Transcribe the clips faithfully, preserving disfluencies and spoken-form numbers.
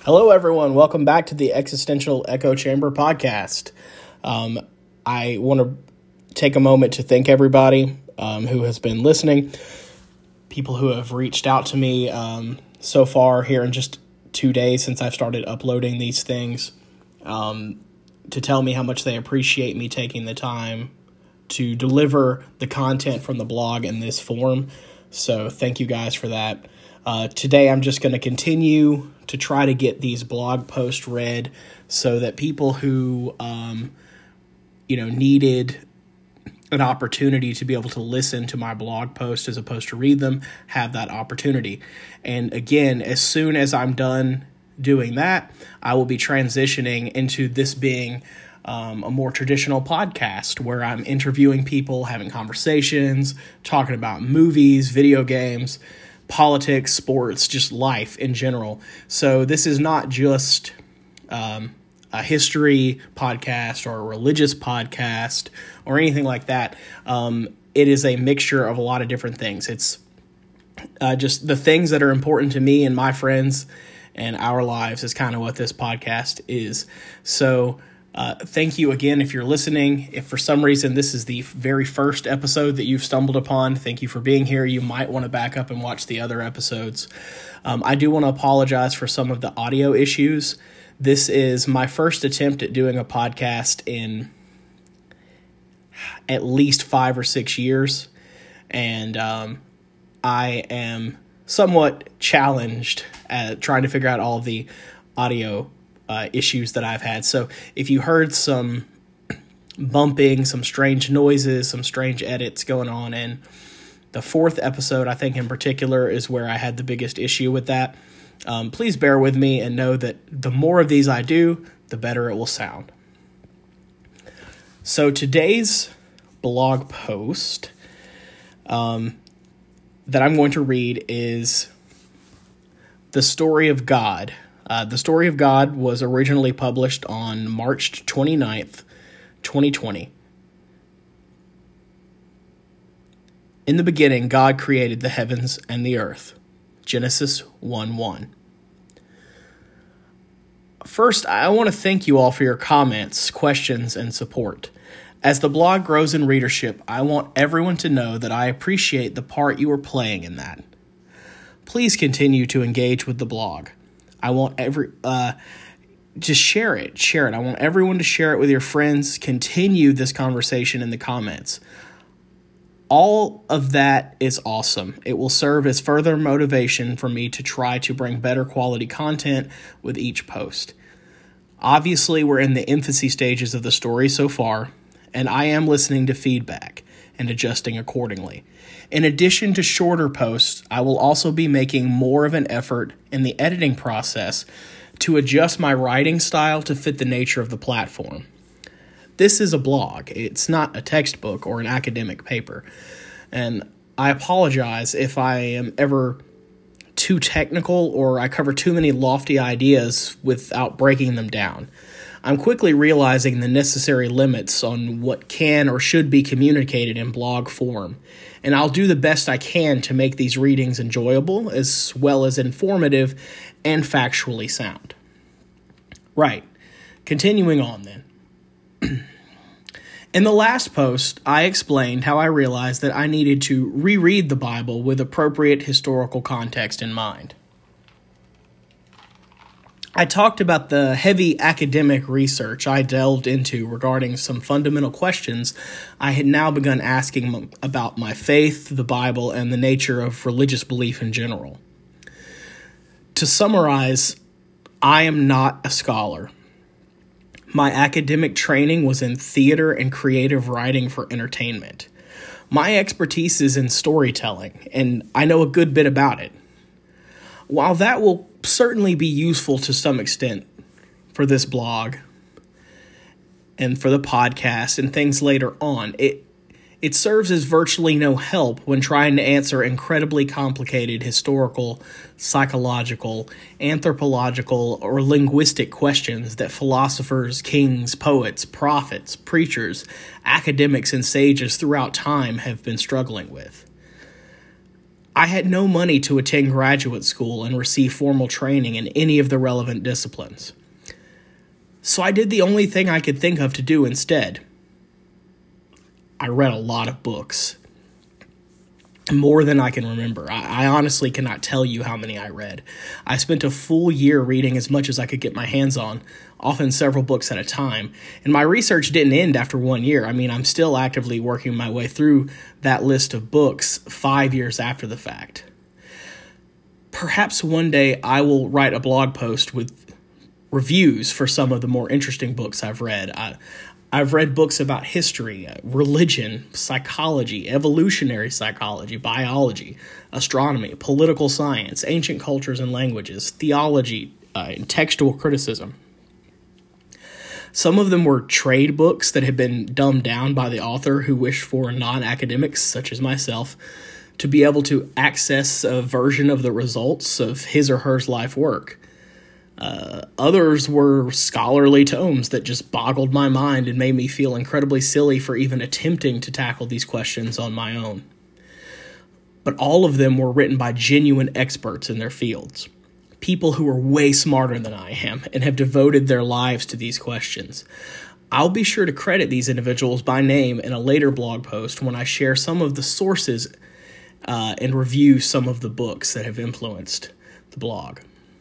Hello, everyone. Welcome back to the Existential Echo Chamber podcast. Um, I want to take a moment to thank everybody um, who has been listening, people who have reached out to me um, so far here in just two days since I've started uploading these things, um, to tell me how much they appreciate me taking the time to deliver the content from the blog in this form. So thank you guys for that. Uh, today I'm just going to continue to try to get these blog posts read so that people who, um, you know, needed an opportunity to be able to listen to my blog post as opposed to read them have that opportunity. And again, as soon as I'm done doing that, I will be transitioning into this being um, a more traditional podcast where I'm interviewing people, having conversations, talking about movies, video games, politics, sports, just life in general. So this is not just um, a history podcast or a religious podcast or anything like that. Um, it is a mixture of a lot of different things. It's uh, just the things that are important to me and my friends and our lives is kind of what this podcast is. So Uh, thank you again if you're listening. If for some reason this is the very first episode that you've stumbled upon, thank you for being here. You might want to back up and watch the other episodes. Um, I do want to apologize for some of the audio issues. This is my first attempt at doing a podcast in at least five or six years, and um, I am somewhat challenged at trying to figure out all of the audio Uh, issues that I've had. So if you heard some bumping, some strange noises, some strange edits going on in the fourth episode, I think in particular is where I had the biggest issue with that. Um, please bear with me and know that the more of these I do, the better it will sound. So today's blog post um, that I'm going to read is The Story of God. Uh, the Story of God was originally published on March twenty-ninth, twenty twenty. In the beginning, God created the heavens and the earth. Genesis one one. First, I want to thank you all for your comments, questions, and support. As the blog grows in readership, I want everyone to know that I appreciate the part you are playing in that. Please continue to engage with the blog. I want every, uh, just share it, share it. I want everyone to share it with your friends. Continue this conversation in the comments. All of that is awesome. It will serve as further motivation for me to try to bring better quality content with each post. Obviously, we're in the infancy stages of the story so far, and I am listening to feedback and adjusting accordingly. In addition to shorter posts, I will also be making more of an effort in the editing process to adjust my writing style to fit the nature of the platform. This is a blog. It's not a textbook or an academic paper. And I apologize if I am ever too technical or I cover too many lofty ideas without breaking them down. I'm quickly realizing the necessary limits on what can or should be communicated in blog form, and I'll do the best I can to make these readings enjoyable as well as informative and factually sound. Right, continuing on then. In the last post, I explained how I realized that I needed to reread the Bible with appropriate historical context in mind. I talked about the heavy academic research I delved into regarding some fundamental questions I had now begun asking about my faith, the Bible, and the nature of religious belief in general. To summarize, I am not a scholar. My academic training was in theater and creative writing for entertainment. My expertise is in storytelling, and I know a good bit about it. While that will certainly be useful to some extent for this blog and for the podcast and things later on, it it serves as virtually no help when trying to answer incredibly complicated historical, psychological, anthropological, or linguistic questions that philosophers, kings, poets, prophets, preachers, academics, and sages throughout time have been struggling with. I had no money to attend graduate school and receive formal training in any of the relevant disciplines. So I did the only thing I could think of to do instead. I read a lot of books. More than I can remember. I, I honestly cannot tell you how many I read. I spent a full year reading as much as I could get my hands on, often several books at a time. And my research didn't end after one year. I mean, I'm still actively working my way through that list of books five years after the fact. Perhaps one day I will write a blog post with reviews for some of the more interesting books I've read. I, I've read books about history, religion, psychology, evolutionary psychology, biology, astronomy, political science, ancient cultures and languages, theology, uh, and textual criticism. Some of them were trade books that had been dumbed down by the author who wished for non-academics, such as myself, to be able to access a version of the results of his or her life work. Uh, others were scholarly tomes that just boggled my mind and made me feel incredibly silly for even attempting to tackle these questions on my own. But all of them were written by genuine experts in their fields, people who are way smarter than I am and have devoted their lives to these questions. I'll be sure to credit these individuals by name in a later blog post when I share some of the sources uh, and review some of the books that have influenced the blog.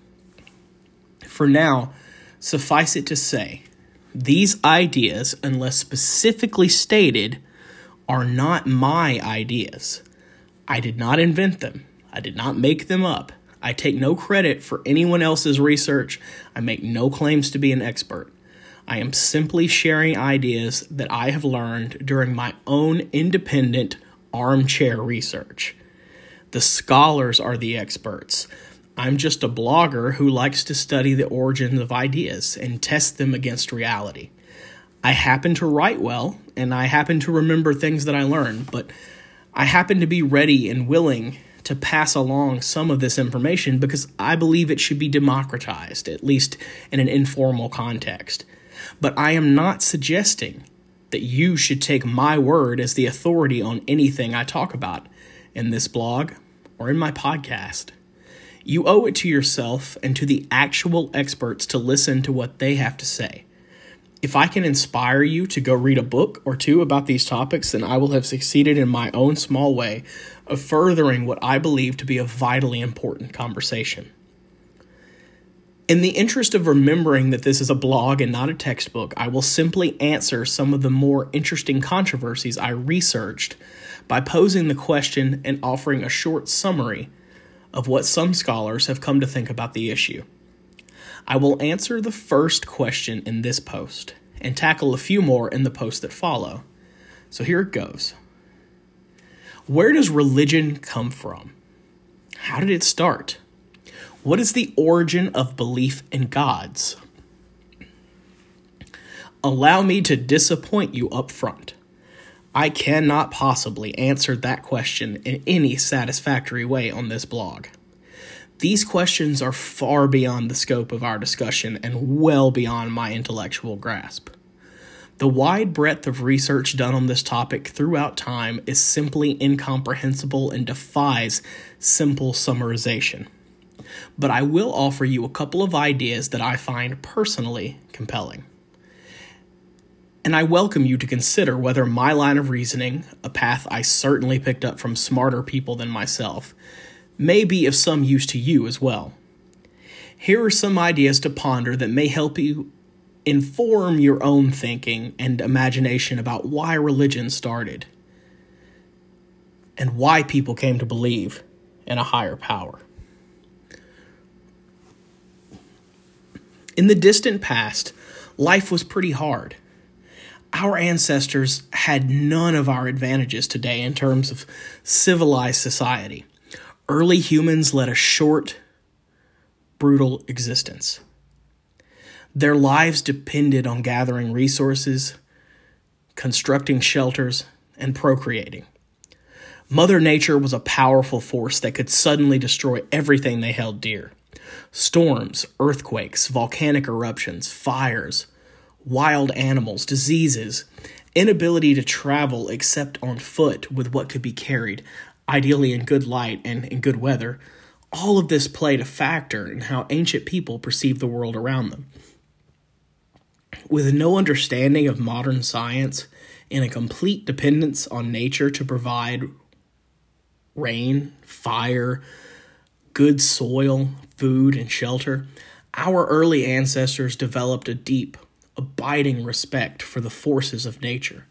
For now, suffice it to say, these ideas, unless specifically stated, are not my ideas. I did not invent them. I did not make them up. I take no credit for anyone else's research. I make no claims to be an expert. I am simply sharing ideas that I have learned during my own independent armchair research. The scholars are the experts. I'm just a blogger who likes to study the origins of ideas and test them against reality. I happen to write well, and I happen to remember things that I learn, but I happen to be ready and willing to pass along some of this information because I believe it should be democratized, at least in an informal context. But I am not suggesting that you should take my word as the authority on anything I talk about in this blog or in my podcast. You owe it to yourself and to the actual experts to listen to what they have to say. If I can inspire you to go read a book or two about these topics, then I will have succeeded in my own small way of furthering what I believe to be a vitally important conversation. In the interest of remembering that this is a blog and not a textbook, I will simply answer some of the more interesting controversies I researched by posing the question and offering a short summary of what some scholars have come to think about the issue. I will answer the first question in this post and tackle a few more in the posts that follow. So here it goes. Where does religion come from? How did it start? What is the origin of belief in gods? Allow me to disappoint you up front. I cannot possibly answer that question in any satisfactory way on this blog. These questions are far beyond the scope of our discussion and well beyond my intellectual grasp. The wide breadth of research done on this topic throughout time is simply incomprehensible and defies simple summarization. But I will offer you a couple of ideas that I find personally compelling. And I welcome you to consider whether my line of reasoning, a path I certainly picked up from smarter people than myself, may be of some use to you as well. Here are some ideas to ponder that may help you inform your own thinking and imagination about why religion started and why people came to believe in a higher power. In the distant past, life was pretty hard. Our ancestors had none of our advantages today in terms of civilized society. Early humans led a short, brutal existence. Their lives depended on gathering resources, constructing shelters, and procreating. Mother Nature was a powerful force that could suddenly destroy everything they held dear. Storms, earthquakes, volcanic eruptions, fires, wild animals, diseases, inability to travel except on foot with what could be carried, ideally in good light and in good weather, all of this played a factor in how ancient people perceived the world around them. With no understanding of modern science and a complete dependence on nature to provide rain, fire, good soil, food, and shelter, our early ancestors developed a deep, abiding respect for the forces of nature.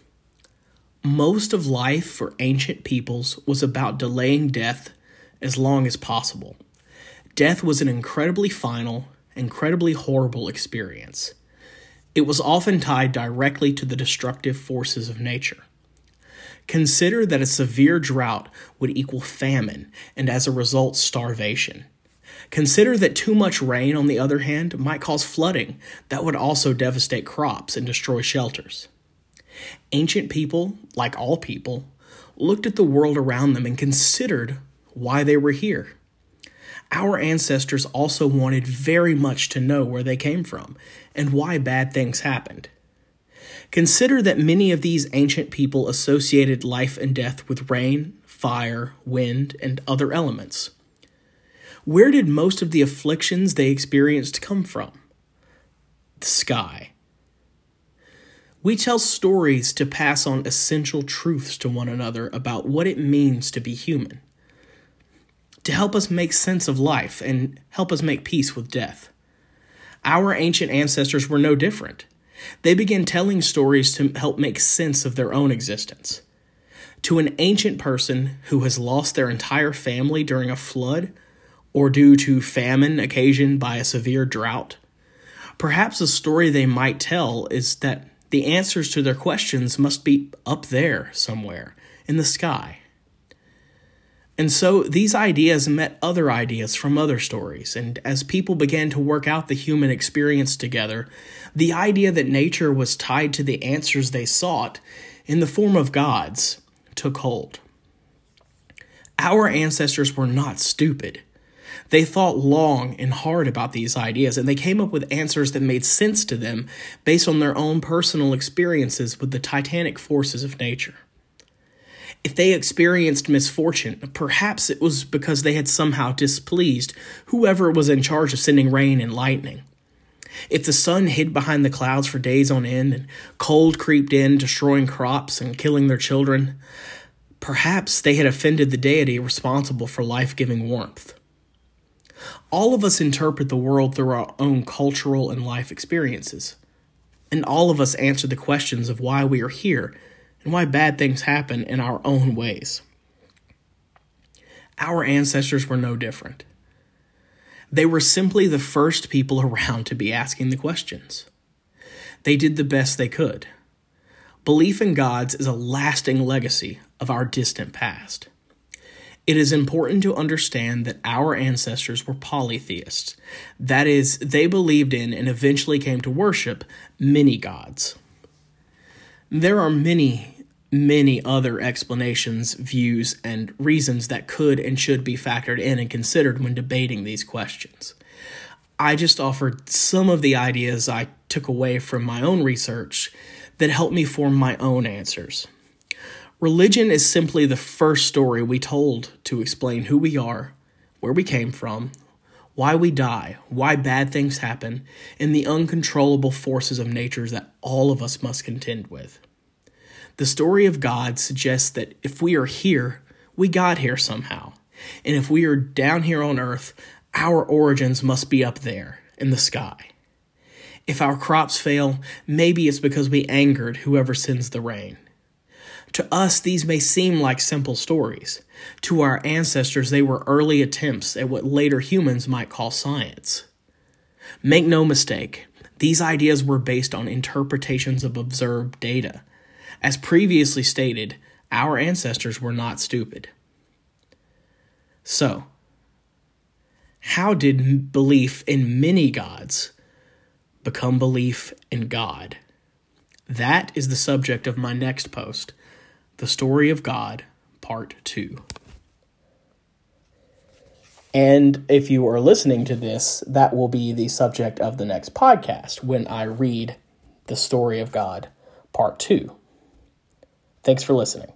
Most of life for ancient peoples was about delaying death as long as possible. Death was an incredibly final, incredibly horrible experience. It was often tied directly to the destructive forces of nature. Consider that a severe drought would equal famine, and as a result, starvation. Consider that too much rain, on the other hand, might cause flooding that would also devastate crops and destroy shelters. Ancient people, like all people, looked at the world around them and considered why they were here. Our ancestors also wanted very much to know where they came from and why bad things happened. Consider that many of these ancient people associated life and death with rain, fire, wind, and other elements. Where did most of the afflictions they experienced come from? The sky. We tell stories to pass on essential truths to one another about what it means to be human, to help us make sense of life and help us make peace with death. Our ancient ancestors were no different. They began telling stories to help make sense of their own existence. To an ancient person who has lost their entire family during a flood or due to famine occasioned by a severe drought, perhaps a story they might tell is that the answers to their questions must be up there somewhere in the sky. And so these ideas met other ideas from other stories, and as people began to work out the human experience together, the idea that nature was tied to the answers they sought in the form of gods took hold. Our ancestors were not stupid. They thought long and hard about these ideas, and they came up with answers that made sense to them based on their own personal experiences with the titanic forces of nature. If they experienced misfortune, perhaps it was because they had somehow displeased whoever was in charge of sending rain and lightning. If the sun hid behind the clouds for days on end and cold creeped in, destroying crops and killing their children, perhaps they had offended the deity responsible for life-giving warmth. All of us interpret the world through our own cultural and life experiences, and all of us answer the questions of why we are here and why bad things happen in our own ways. Our ancestors were no different. They were simply the first people around to be asking the questions. They did the best they could. Belief in gods is a lasting legacy of our distant past. It is important to understand that our ancestors were polytheists. That is, they believed in and eventually came to worship many gods. There are many, many other explanations, views, and reasons that could and should be factored in and considered when debating these questions. I just offered some of the ideas I took away from my own research that helped me form my own answers. Religion is simply the first story we told to explain who we are, where we came from, why we die, why bad things happen, and the uncontrollable forces of nature that all of us must contend with. The story of God suggests that if we are here, we got here somehow. And if we are down here on earth, our origins must be up there in the sky. If our crops fail, maybe it's because we angered whoever sends the rain. To us, these may seem like simple stories. To our ancestors, they were early attempts at what later humans might call science. Make no mistake, these ideas were based on interpretations of observed data. As previously stated, our ancestors were not stupid. So, how did belief in many gods become belief in God? That is the subject of my next post, The Story of God, Part two. And if you are listening to this, that will be the subject of the next podcast when I read The Story of God, Part two. Thanks for listening.